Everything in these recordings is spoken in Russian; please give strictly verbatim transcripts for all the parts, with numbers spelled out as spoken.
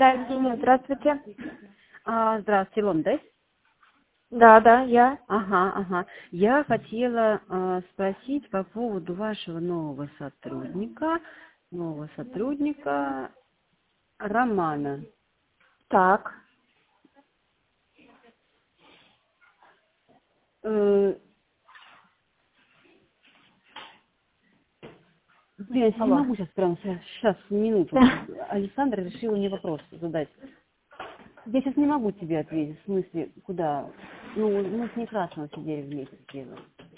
Да, Евгения, здравствуйте. А, здравствуйте, Лом, да? Да, да, я. Ага, ага. Я хотела а, спросить по поводу вашего нового сотрудника, нового сотрудника Романа. Так. Э, Блин, я не Алло. могу сейчас прямо сейчас, сейчас, минуту. Александр решил мне вопрос задать. Я сейчас не могу тебе ответить, в смысле, куда? Ну, мы с Некрасовым сидели вместе сделали.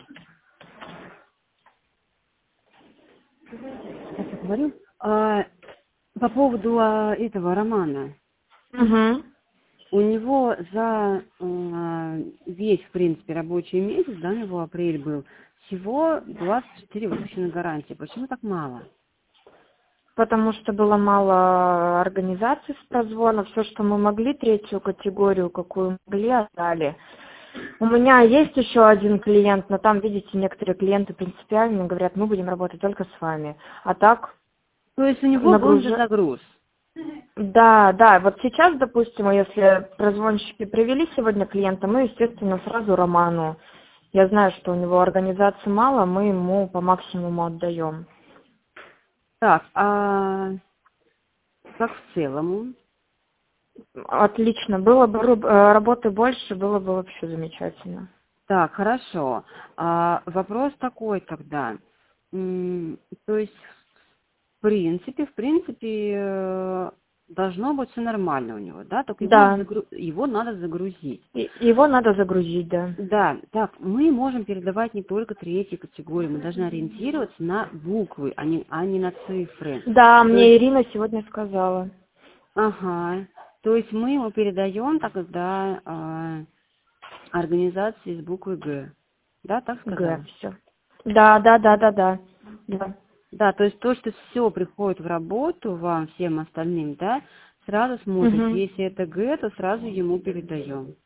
Сейчас я говорю. А, по поводу а, этого Романа. Угу. У него за э, весь, в принципе, рабочий месяц, да, у него апрель был, всего двадцать четыре выпущенных гарантии. Почему так мало? Потому что было мало организаций с прозвона. Все, что мы могли, третью категорию, какую могли, отдали. У меня есть еще один клиент, но там, видите, некоторые клиенты принципиально говорят, мы будем работать только с вами. А так, То есть у него был нагруж... же загруз. Да, да, вот сейчас, допустим, если прозвонщики привели сегодня клиента, мы, естественно, сразу Роману. Я знаю, что у него организации мало, мы ему по максимуму отдаем. Так, а как в целом? Отлично, было бы раб- э, работы больше, было бы вообще замечательно. Так, хорошо. А, вопрос такой тогда. М, То есть, в принципе, в принципе, э, должно быть все нормально у него, да? Только его надо, Да, загру- его надо загрузить. и- его надо загрузить, да. Да, так, мы можем передавать не только третью категорию, мы должны ориентироваться на буквы, а не, а не на цифры. Да, То мне есть, Ирина сегодня сказала. ага, то есть мы ему передаем тогда а, организации с буквы Г. Да, так Г, сказала? все. Да, да, да, да, да. Да. Да, то есть то, что все приходит в работу вам, всем остальным, да, сразу смотрите, Угу. если это Г, то сразу ему передаем.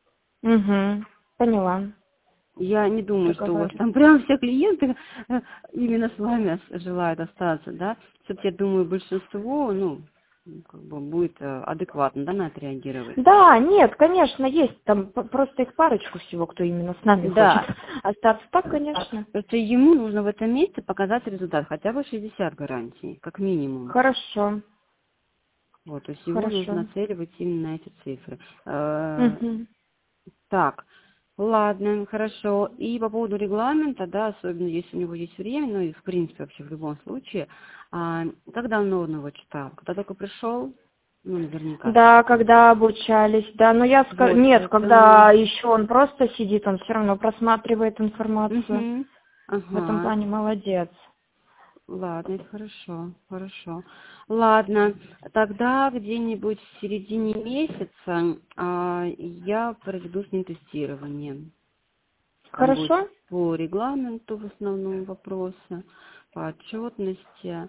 Угу. Поняла. Я не думаю, что у вас Договорились. там прям все клиенты э, именно с вами ос- желают остаться, да. Все-таки, я думаю, большинство, ну, как бы будет э, адекватно, да, на это реагировать. Да, нет, конечно, есть. Там п- просто их парочку всего, кто именно с нами хочет Да. остаться. Так, конечно. Просто ему нужно в этом месте показать результат, хотя бы шестьдесят гарантий, как минимум. Хорошо, Вот, то есть его нужно хорошо. нацеливать именно на эти цифры. Э, Угу. Так, ладно, хорошо. И по поводу регламента, да, особенно если у него есть время, ну и в принципе вообще в любом случае, а, когда он его читал? Когда только пришел? Ну, наверняка Да, все-таки. когда обучались, да. Но я ска- Вот, нет, поэтому... когда еще он просто сидит, он все равно просматривает информацию. Угу. В этом Ага. плане молодец. Ладно, это хорошо, хорошо. Ладно, тогда где-нибудь в середине месяца а, я проведу с ним тестирование. Там будет Хорошо? по регламенту в основном вопросы, по отчетности.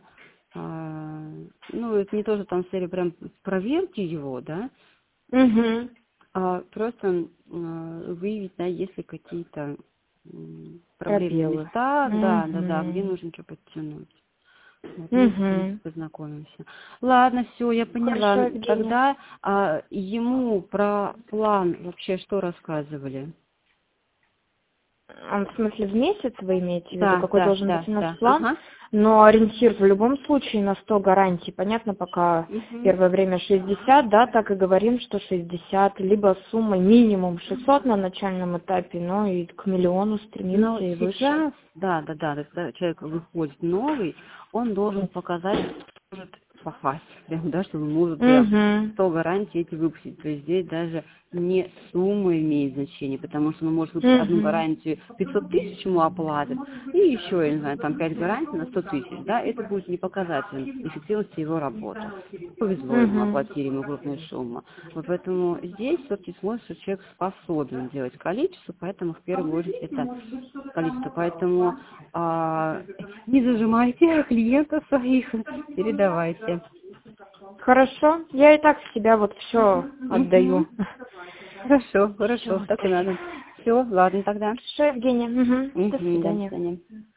А, ну, это не тоже там серия прям проверки его, да, Угу. а просто а, выявить, да, если какие-то м, проблемные Пробелы. места, да, да, да, где Угу. нужно что подтянуть. Вот, ну, в принципе, Угу. познакомимся. Ладно, все, я Хорошо, поняла. Евгения. Тогда а, ему про план вообще что рассказывали? А, в смысле, в месяц вы имеете в виду, Да, какой да, должен быть да, у нас да. план? Ага. Но ориентир в любом случае на сто гарантий. Понятно, пока Угу. первое время шестьдесят, да, так и говорим, что шестьдесят, либо сумма минимум шестьсот на начальном этапе, но и к миллиону Но стремимся и выше. сейчас, да, да, да, когда человек выходит новый, он должен показать, что может попасть, прям, да, что он может прям Угу. сто гарантий эти выпустить. То есть здесь даже не сумма имеет значение, потому что он может выпустить одну Угу. гарантию, пятьсот тысяч ему оплатят, и еще, я не знаю, там пять гарантий на сто тысяч, да, это будет не показатель эффективности его работы. Повезло ему, Угу. оплатили ему крупную сумму. Вот поэтому здесь все-таки смотрит, что человек способен делать количество, поэтому в первую очередь это количество. Поэтому а, не зажимайте клиентов своих, передавайте. Хорошо. Я и так в себя вот все отдаю. Мгм. Хорошо, хорошо, Все. так и надо. Все, ладно тогда. Хорошо, Евгения. Мгм. До Мгм, до свидания. свидания.